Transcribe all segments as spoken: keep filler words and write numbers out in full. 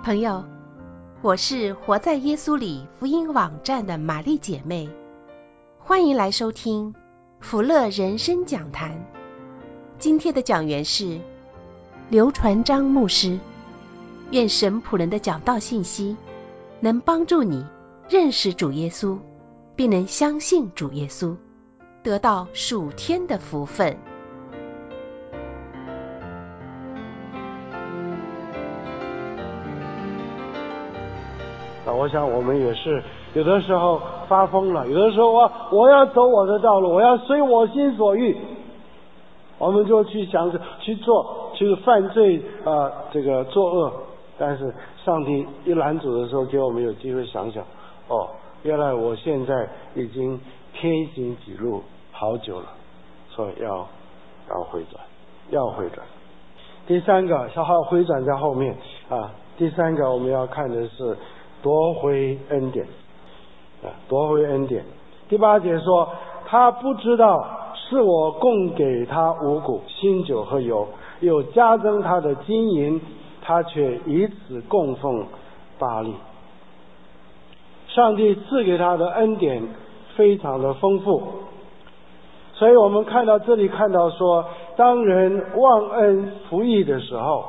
朋友，我是活在耶稣里福音网站的玛丽姐妹，欢迎来收听福乐人生讲坛。今天的讲员是刘传章牧师。愿神仆人的讲道信息能帮助你认识主耶稣，并能相信主耶稣，得到属天的福分。 啊，我想我们也是有的时候发疯了，有的时候我我要走我的道路，我要随我心所欲，我们就去想着去做，去犯罪啊、呃，这个作恶。但是上帝一拦阻的时候，给我们有机会想想，哦，原来我现在已经偏行己路好久了，所以要要回转，要回转。第三个，小号回转在后面啊。第三个我们要看的是夺回恩典啊，夺回恩典。第八节说，他不知道是我供给他五谷、新酒和油，又加增他的金银，他却以此供奉巴力。上帝赐给他的恩典非常的丰富，所以我们看到这里看到说，当人忘恩负义的时候，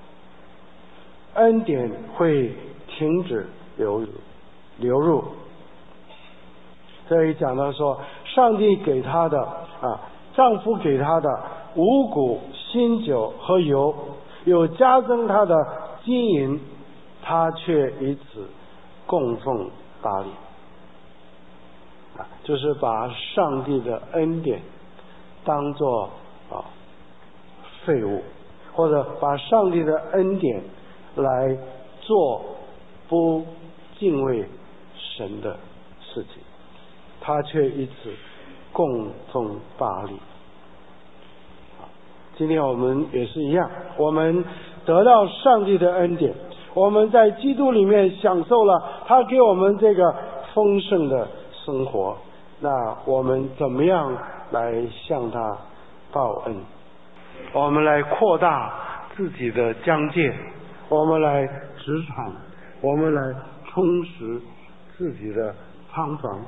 恩典会停止流入流入。这里讲到说，上帝给他的啊，丈夫给他的五谷、新酒和油，有加增他的金银，他却以此供奉巴力啊，就是把上帝的恩典当作啊废物，或者把上帝的恩典来做不敬畏神的事情，他却以此供奉巴力。今天我们也是一样，我们得到上帝的恩典，我们在基督里面享受了他给我们这个丰盛的生活，那我们怎么样来向他报恩？我们来扩大自己的疆界，我们来职场，我们来充实自己的仓房，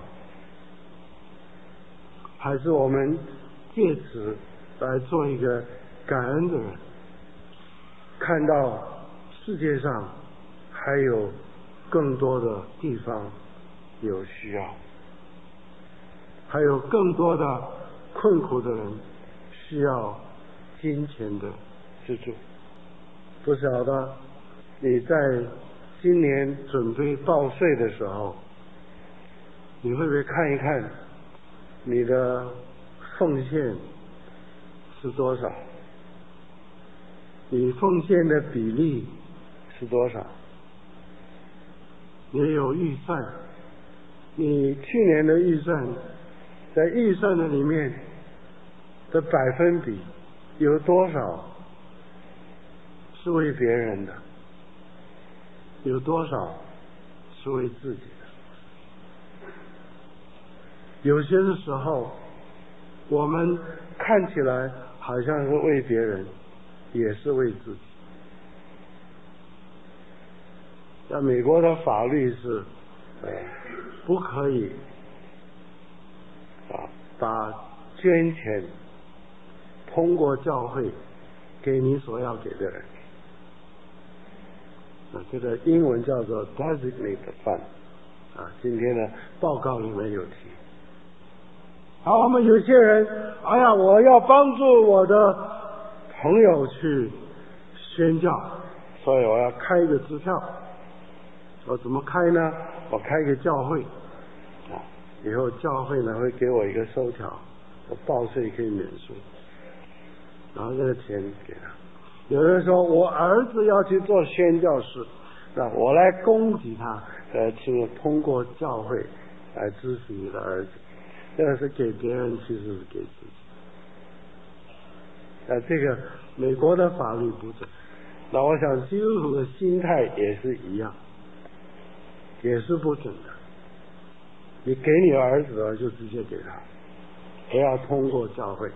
还是我们借此来做一个感恩的人，看到世界上还有更多的地方有需要，还有更多的困苦的人需要金钱的资助。不晓得你在今年准备报税的时候，你会不会看一看你的奉献是多少？你奉献的比例是多少？你有预算，你去年的预算，在预算的里面的百分比有多少是为别人的，有多少是为自己的？有些的时候我们看起来好像是为别人，也是为自己。那美国的法律是呃不可以啊把捐钱通过教会给你所要给的人，啊这个英文叫做 designated fund 啊，今天的报告里面有提。好，我们有些人，哎呀，我要帮助我的朋友去宣教，所以我要开一个支票。我怎么开呢？我开一个教会啊，以后教会呢会给我一个收条，我报税可以免税，然后这个钱给他。有人说我儿子要去做宣教士，那我来供给他，呃，请通过教会来支持你的儿子。这个是给别人，其实是给自己。那这个美国的法律不准，那我想基督徒的心态也是一样，也是不准的。你给你儿子的就直接给他，不要通过教会。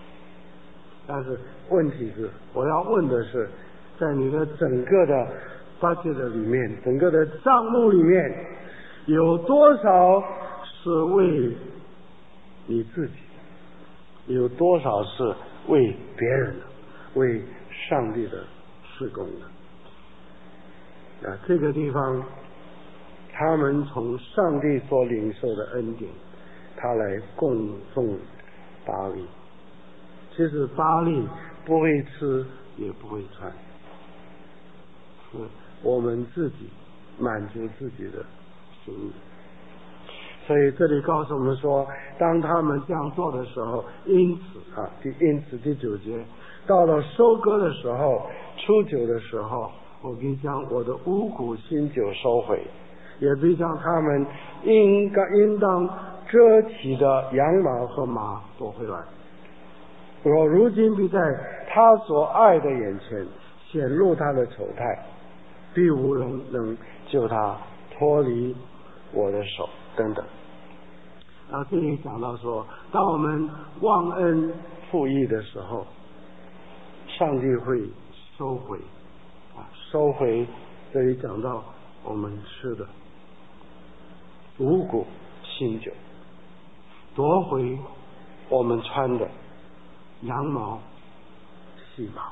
但是问题是，我要问的是，在你的整个的 budget 里面，整个的账目里面，有多少是为你自己，有多少是为别人的，为上帝的事工的。啊，这个地方他们从上帝所领受的恩典，他来供奉巴力。其实巴力不会吃也不会穿，是我们自己满足自己的心意。所以这里告诉我们说，当他们这样做的时候，因此啊，第因此第九节，到了收割的时候，初九的时候，我必将我的五谷新酒收回，也必将他们应该应当遮起的羊毛和麻夺回来。我如今必在他所爱的眼前显露他的丑态，必无人能救他脱离我的手，等等。啊，这里讲到说，当我们忘恩负义的时候，上帝会收回啊，收回。这里讲到我们吃的五谷新酒，夺回我们穿的羊毛细毛。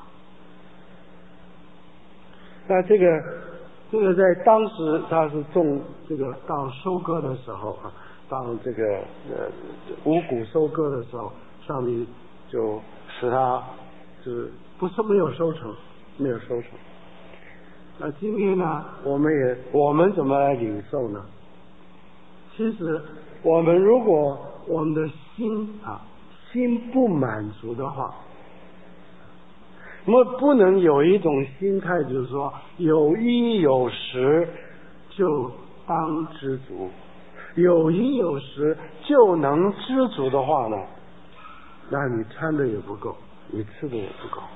那这个这个在当时他是种这个到收割的时候啊，当这个呃五谷收割的时候，上帝就使他就是不是没有收成，没有收成。那今天呢，我们也我们怎么来领受呢？其实我们如果我们的心啊心不满足的话，我们不能有一种心态，就是说有衣有食就当知足，有衣有食就能知足的话呢，那你穿的也不够，你吃的也不够。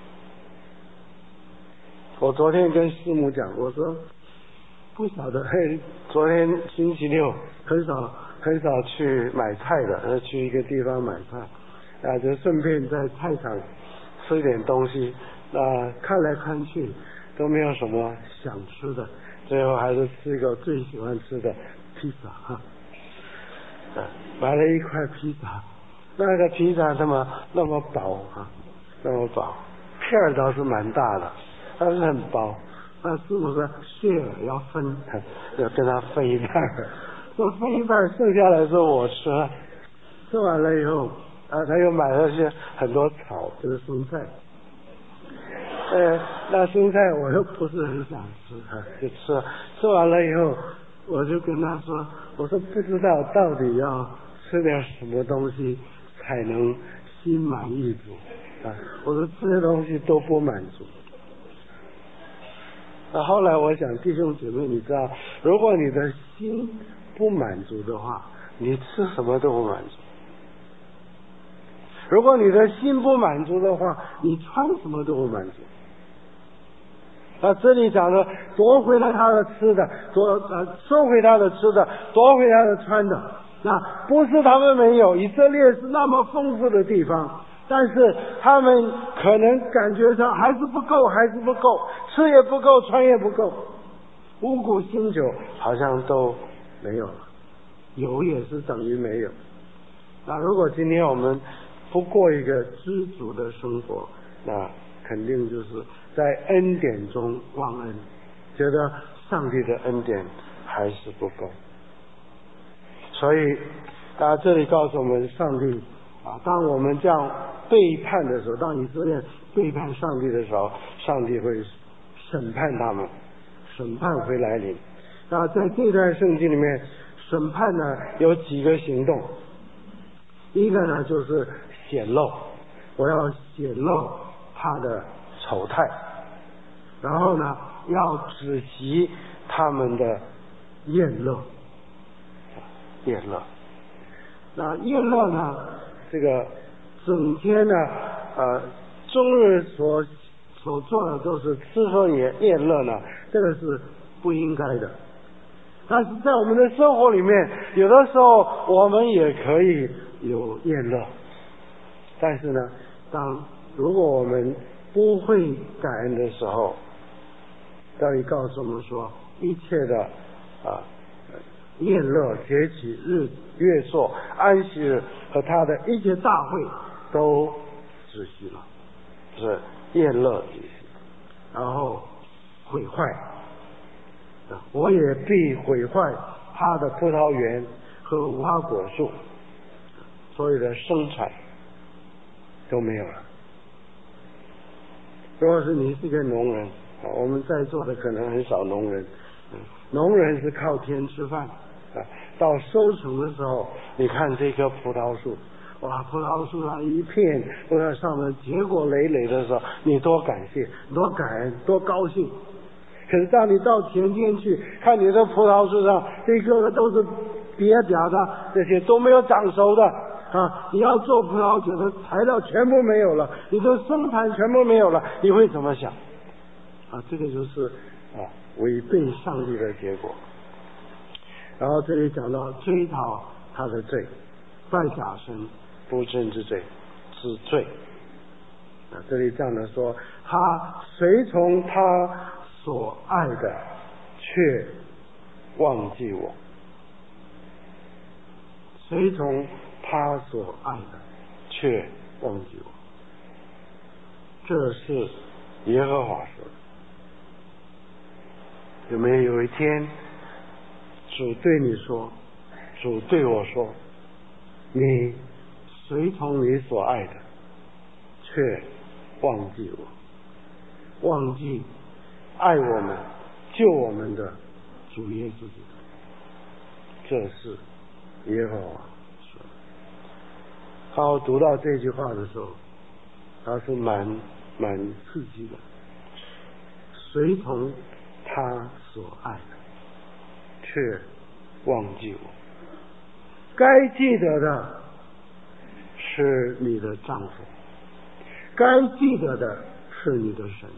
我昨天跟师母讲，我说不晓得，嘿，昨天星期六很少很少去买菜的，去一个地方买菜啊，就顺便在菜场吃点东西，啊，看来看去都没有什么想吃的，最后还是吃一个最喜欢吃的披萨哈，啊，买了一块披萨，那个披萨那么那么薄啊，那么薄，片儿倒是蛮大的，但是很薄。那师傅说馅要分，要跟他分一半，说分一半，剩下来是我吃了。吃完了以后，啊，他又买了些很多草，就是生菜。呃，那生菜我又不是很想吃，啊，就吃了。吃完了以后，我就跟他说，我说不知道到底要吃点什么东西才能心满意足啊？我说这些东西都不满足。那后来我想，弟兄姐妹，你知道，如果你的心不满足的话，你吃什么都不满足；如果你的心不满足的话，你穿什么都不满足。那这里讲的夺回来他的吃的，夺呃收回他的吃的，夺回他的穿的，那不是他们没有，以色列是那么丰富的地方。但是他们可能感觉上还是不够，还是不够，吃也不够，穿也不够，五谷新酒好像都没有了，有也是等于没有。那如果今天我们不过一个知足的生活，那肯定就是在恩典中忘恩，觉得上帝的恩典还是不够。所以啊，这里告诉我们，上帝啊，当我们这样背叛的时候，当以色列背叛上帝的时候，上帝会审判他们，审判会来临。那在这段圣经里面，审判呢有几个行动，一个呢就是显露，我要显露他的丑态，然后呢要止息他们的宴乐，宴乐。那宴乐呢，这个整天呢，呃，终日所所做的都是吃喝宴宴乐呢，这个是不应该的。但是在我们的生活里面，有的时候我们也可以有宴乐，但是呢，当如果我们不会感恩的时候， 这里告诉我们说，一切的啊宴乐、节期、日月朔、安息日和他的一切大会都止息了，是宴乐止息，然后毁坏，我也必毁坏他的葡萄园和无花果树，所有的生产都没有了。如果是你是个农人，我们在座的可能很少农人，农人是靠天吃饭，到收成的时候，你看这棵葡萄树，哇，葡萄树上一片都在上面结果累累的时候，你多感谢，多感恩，多高兴。可是当你到田间去看你的葡萄树上，这个个都是瘪瘪的，这些都没有长熟的啊！你要做葡萄酒的材料全部没有了，你的生产全部没有了，你会怎么想？啊，这个就是啊违背上帝的结果。然后这里讲到追讨他的罪，拜假神，不正之罪是罪。啊，这里这样的说，他随从他所爱的，却忘记我；随从他所爱的，却忘记我。这是耶和华说的。有没有有一天，主对你说，主对我说，你随从你所爱的，却忘记我，忘记爱我们、救我们的主耶稣基督。这是耶和华说的。好，读到这句话的时候，他是蛮蛮刺激的。随从他所爱的，却忘记我。该记得的是你的丈夫，该记得的是你的神，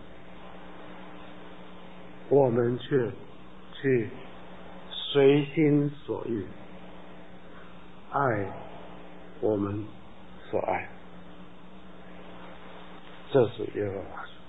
我们却去随心所欲爱我们所爱，这是耶和华说。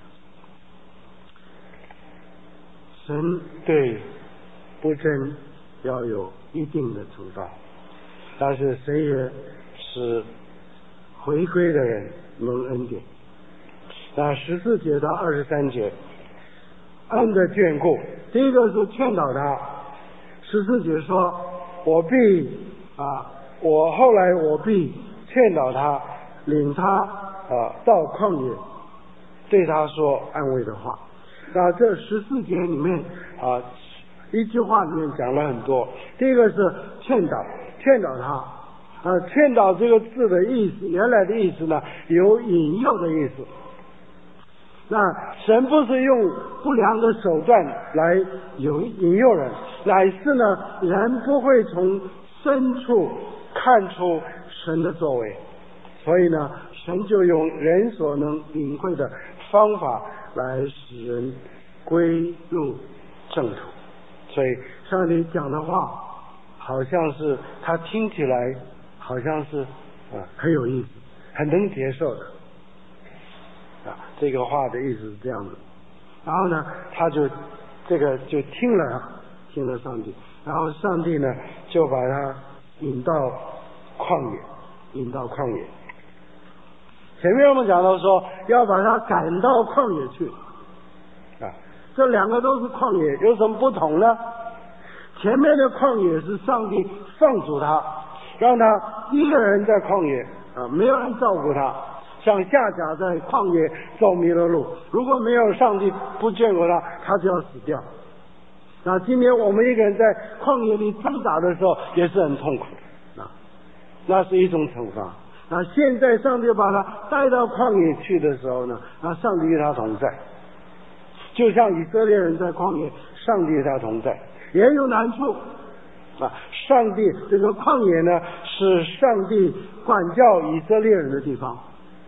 神对不真要有一定的惩罚，但是神也使回归的人蒙恩典。那十四节到二十三节，恩的眷顾，第一个是劝导他。十四节说，我必啊，我后来我必劝导他，领他啊到旷野，对他说安慰的话。那这十四节里面啊，一句话里面讲了很多。第一个是劝导，劝导他啊，劝导这个字的意思，原来的意思呢，有引诱的意思。那神不是用不良的手段来有引诱人，乃是呢，人不会从深处看出神的作为，所以呢，神就用人所能领会的方法来使人归入正途。所以上帝讲的话，好像是他听起来好像是啊很有意思，很能接受的。啊，这个话的意思是这样的。然后呢，他就这个就听了，听了上帝，然后上帝呢就把他引到旷野，引到旷野。前面我们讲到说要把他赶到旷野去，啊，这两个都是旷野，有什么不同呢？前面的旷野是上帝放逐他，让他一个人在旷野啊，没有人照顾他。像夏甲在旷野走迷了路，如果没有上帝不眷顾他，他就要死掉。那今天我们一个人在旷野里挣扎的时候，也是很痛苦的，啊，那是一种惩罚。那现在上帝把他带到旷野去的时候呢，那上帝与他同在，就像以色列人在旷野，上帝与他同在，也有难处啊。上帝这个旷野呢，是上帝管教以色列人的地方。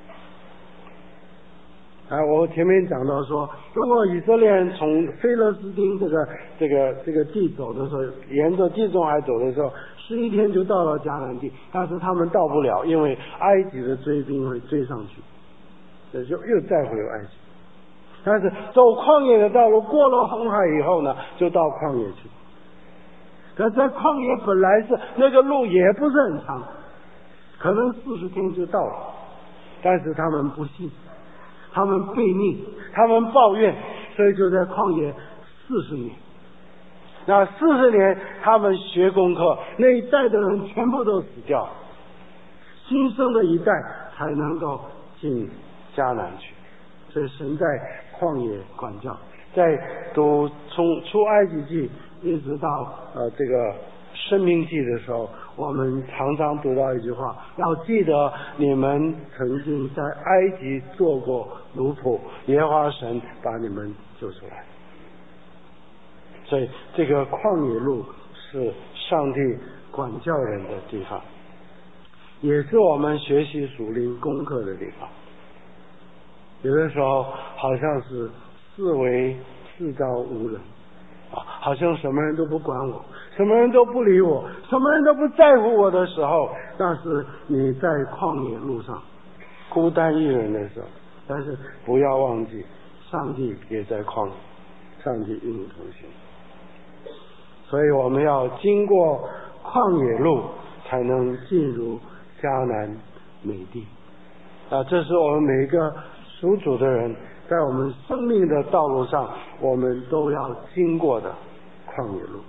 啊，我前面讲到说，如果以色列人从菲勒斯汀这个这个这个地走的时候，沿着地中海走的时候，十一天就到了迦南地，但是他们到不了，因为埃及的追兵会追上去，这就又再回埃及。 但是走旷野的道路，过了红海以后呢，就到旷野去。可在旷野本来是那个路也不是很长，可能四十天就到了，但是他们不信，他们悖逆，他们抱怨，所以就在旷野四十年。那四十年他们学功课，那一代的人全部都死掉，新生的一代才能够进迦南去。所以神在旷野管教，在读从出埃及记一直到呃这个申命记的时候，我们常常读到一句话，要记得你们曾经在埃及做过奴仆，耶和华神把你们救出来。所以这个旷野路是上帝管教人的地方，也是我们学习属灵功课的地方。有的时候好像是四围四遭无人啊，好像什么人都不管我，什么人都不理我，什么人都不在乎我的时候，那是你在旷野路上孤单一人的时候。但是不要忘记，上帝也在旷野，上帝与你同行。所以我们要经过旷野路，才能进入迦南美地。啊，这是我们每一个属主的人在我们生命的道路上，我们都要经过的旷野路。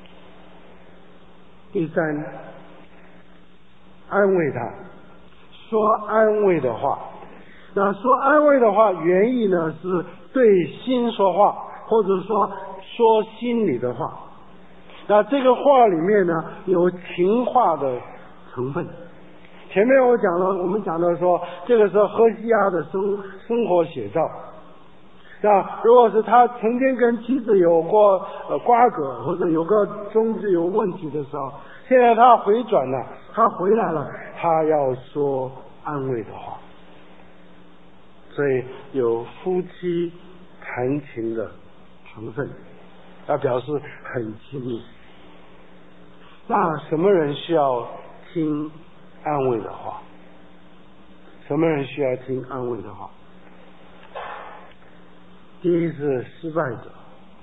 第三，安慰他，说安慰的话。那说安慰的话，原意呢是对心说话，或者说说心里的话。那这个话里面呢，有情话的成分。前面我讲了，我们讲到说，这个是何西阿的生生活写照。那如果是他曾经跟妻子有过呃瓜葛，或者有个宗旨有问题的时候，现在他回转了，他回来了，他要说安慰的话。所以有夫妻谈情的成分，他表示很亲密。那什么人需要听安慰的话？什么人需要听安慰的话？第一是失败者，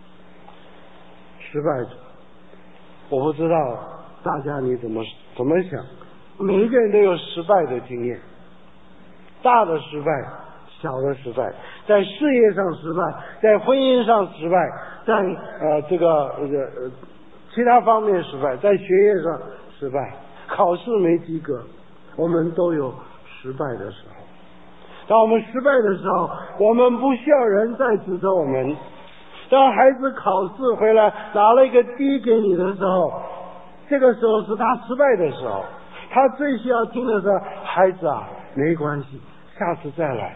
失败者，我不知道大家你怎么怎么想，每一个人都有失败的经验，大的失败，小的失败，在事业上失败，在婚姻上失败，在呃这个呃其他方面失败，在学业上失败，考试没及格，我们都有失败的时候。当我们失败的时候，我们不需要人再指责我们。当孩子考试回来拿了一个 D 给你的时候，这个时候是他失败的时候，他最需要听的是，孩子啊，没关系，下次再来。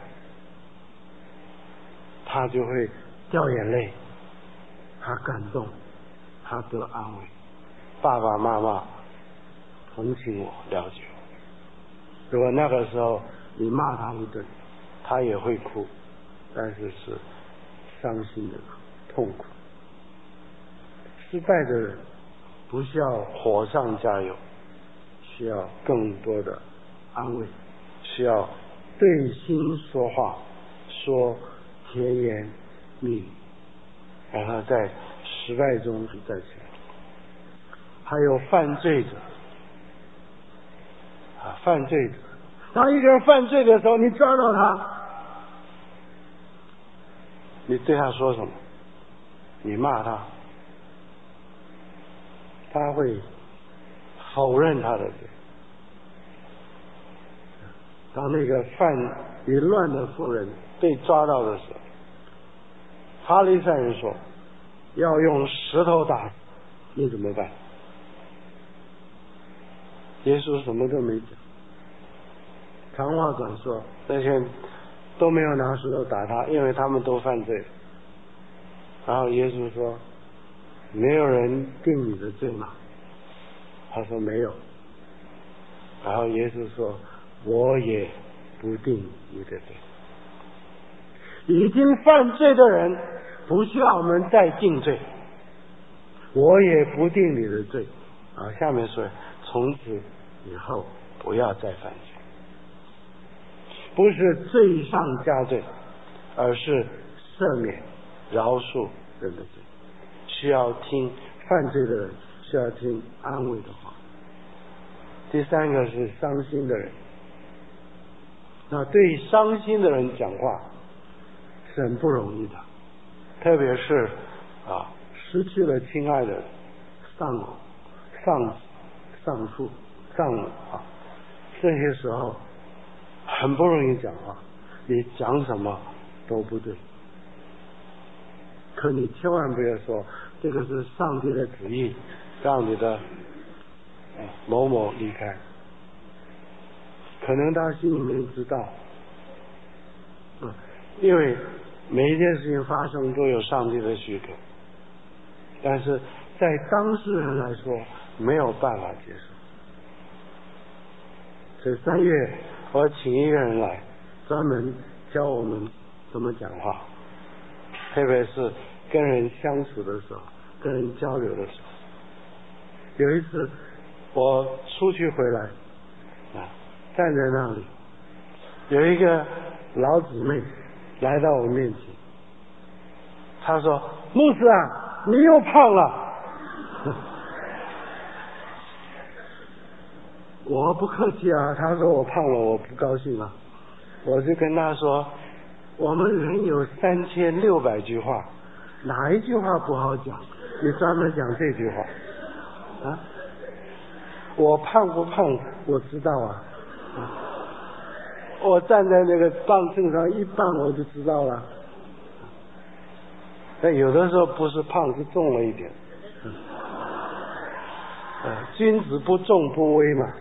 他就会掉眼泪，他感动，他得安慰。爸爸妈妈同情我，了解我。如果那个时候你骂他一顿，他也会哭，但是是伤心的痛苦。失败的人不需要火上加油，需要更多的安慰，需要对心说话，说甜言蜜语，然后在失败中再起来。还有犯罪者啊，犯罪者，当一个人犯罪的时候，你抓到他，你对他说什么？你骂他，他会否认他的罪。当那个犯淫乱的妇人被抓到的时候，法利赛人说要用石头打，你怎么办？耶稣什么都没讲，长话短说，那些人都没有拿石头打他，因为他们都犯罪。然后耶稣说，没有人定你的罪吗？他说没有。然后耶稣说，我也不定你的罪。已经犯罪的人不需要我们再定罪，我也不定你的罪。啊，下面说，从此以后不要再犯罪。不是罪上加罪，而是赦免、饶恕人的罪，需要听犯罪的人需要听安慰的话。第三个是伤心的人，那对伤心的人讲话是很不容易的，特别是啊失去了亲爱的丧偶、丧子、丧父、丧母啊，这些时候很不容易讲话，你讲什么都不对。可你千万不要说这个是上帝的旨意，让你的某某离开。可能他心里面知道，嗯，因为每一件事情发生都有上帝的许可，但是在当事人来说没有办法接受。所以三月我请一个人来，专门教我们怎么讲话，特别是跟人相处的时候，跟人交流的时候。有一次我出去回来啊，站在那里，有一个老姊妹来到我面前，她说：“牧师啊，你又胖了。”我不客气啊，她说我胖了，我不高兴啊。我就跟她说，我们人有三千六百句话，哪一句话不好讲？你专门讲这句话啊？我胖不胖我知道啊，我站在那个磅秤上一磅我就知道了。但有的时候不是胖，是重了一点。呃，君子不重不威嘛。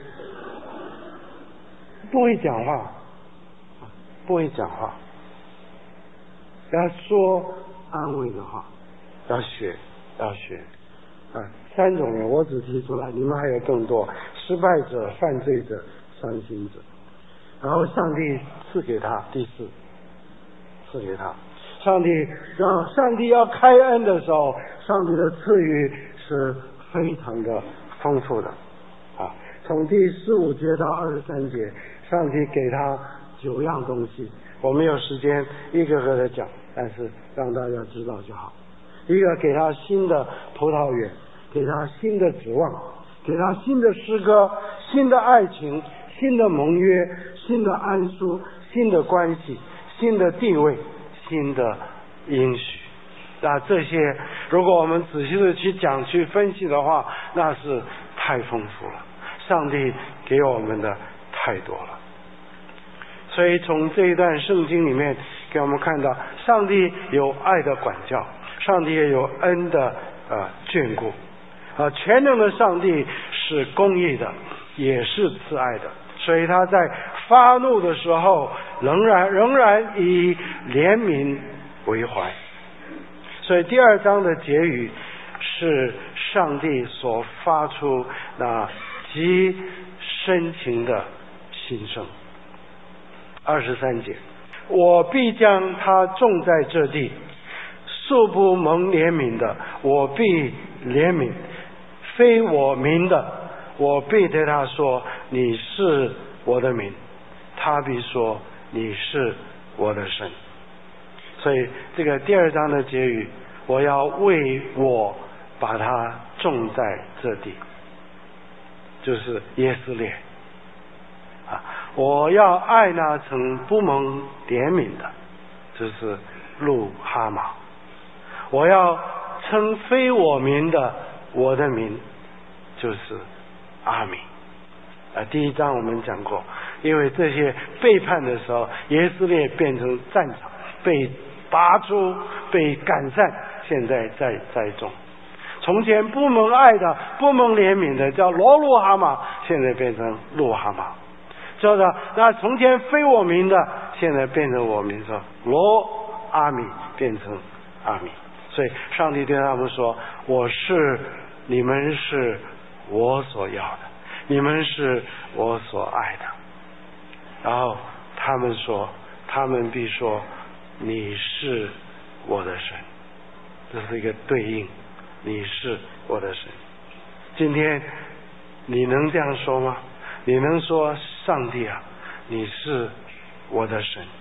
不会讲话，不会讲话，要说安慰的话，要学，要学。啊，三种人我只提出来，你们还有更多：失败者、犯罪者、伤心者。然后上帝赐给他第四，赐给他，上帝让上帝要开恩的时候，上帝的赐予是非常的丰富的啊。从第十五节到二十三节，上帝给他九样东西，我没有时间一个个的讲，但是让大家知道就好。一个给他新的葡萄园，给他新的指望，给他新的诗歌，新的爱情，新的盟约，新的安舒，新的关系，新的地位，新的应许。那这些如果我们仔细的去讲去分析的话，那是太丰富了，上帝给我们的太多了。所以从这一段圣经里面给我们看到，上帝有爱的管教，上帝也有恩的呃眷顾啊，全能的上帝是公义的，也是慈爱的，所以他在发怒的时候仍然仍然以怜悯为怀。所以第二章的结语是上帝所发出那极深情的心声。二十三节，我必将他种在这地，素不蒙怜悯的，我必怜悯；非我民的，我必对他说，你是我的民。他必说，你是我的神。所以这个第二章的结语，我要为我把它种在这地，就是耶斯列啊，我要爱那曾不蒙怜悯的，就是路哈马。我要称非我民的我的民，就是阿米啊。第一章我们讲过，因为这些背叛的时候，耶斯列变成战场，被拔出，被赶散，现在在栽种。从前不蒙爱的、不蒙怜悯的叫罗路哈马，现在变成路哈马。叫做那从前非我民的，现在变成我民，说罗阿米变成阿米。所以上帝对他们说，我是你们是我所要的，你们是我所爱的。然后他们说，他们必说，你是我的神。这是一个对应，你是我的神。今天你能这样说吗？你能说，上帝啊，你是我的神，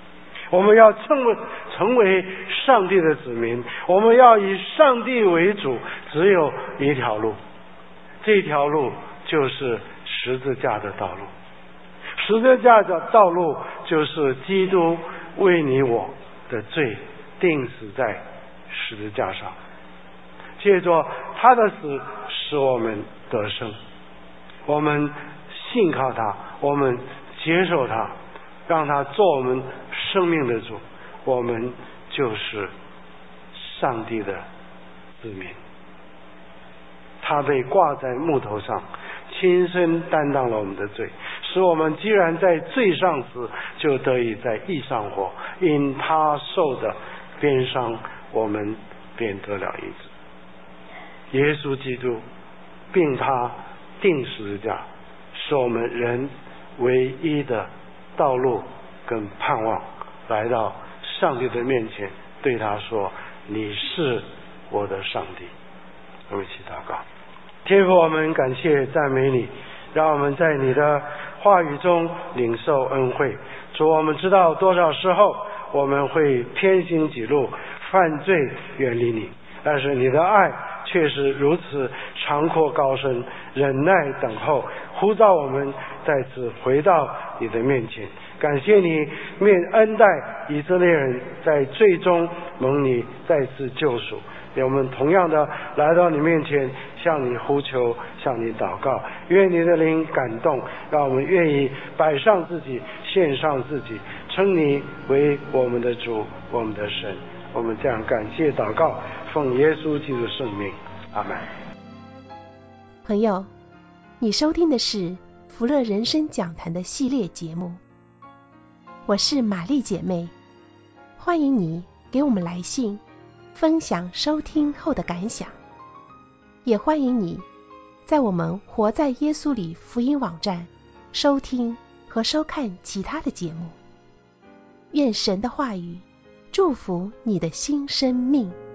我们要成为成为上帝的子民，我们要以上帝为主，只有一条路，这条路就是十字架的道路。十字架的道路就是基督为你我的罪钉死在十字架上，借着他的死使我们得生，我们信靠他，我们接受他，让他做我们生命的主，我们就是上帝的子民。他被挂在木头上，亲身担当了我们的罪，使我们既然在罪上死，就得以在义上活。因他受的鞭伤，我们便得了医治。耶稣基督并他钉十字架，是我们人唯一的道路跟盼望，来到上帝的面前，对他说：你是我的上帝。我们一起祷告。天父，我们感谢赞美你，让我们在你的话语中领受恩惠。主，我们知道多少时候我们会偏行己路，犯罪远离你，但是你的爱却是如此长阔高深，忍耐等候，呼召我们再次回到你的面前。感谢你面恩待以色列人，在最终蒙你再次救赎。我们同样的来到你面前，向你呼求，向你祷告，愿你的灵感动，让我们愿意摆上自己，献上自己，称你为我们的主，我们的神。我们这样感谢祷告，奉耶稣基督圣名，阿们。 朋友，你收听的是福乐人生讲坛的系列节目，我是玛丽姐妹，欢迎你给我们来信分享收听后的感想，也欢迎你在我们活在耶稣里福音网站收听和收看其他的节目。愿神的话语祝福你的新生命。